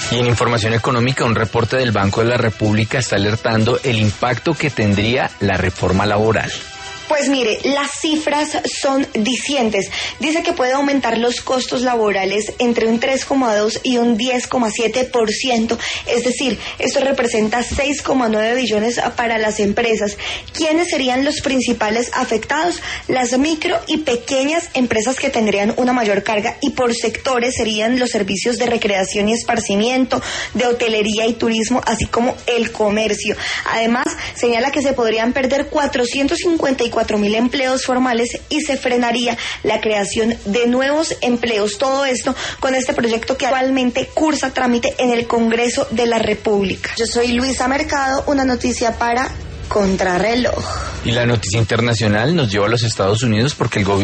Y en información económica, un reporte del Banco de la República está alertando el impacto que tendría la reforma laboral. Pues mire, las cifras son dicientes. Dice que puede aumentar los costos laborales entre un 3,2 y un 10,7%. Es decir, esto representa 6,9 billones para las empresas. ¿Quiénes serían los principales afectados? Las micro y pequeñas empresas que tendrían una mayor carga, y por sectores serían los servicios de recreación y esparcimiento, de hotelería y turismo, así como el comercio. Además, señala que se podrían perder 454.000 empleos formales y se frenaría la creación de nuevos empleos. Todo esto con este proyecto que actualmente cursa trámite en el Congreso de la República. Yo soy Luisa Mercado, una noticia para Contrarreloj. Y la noticia internacional nos lleva a los Estados Unidos porque el gobierno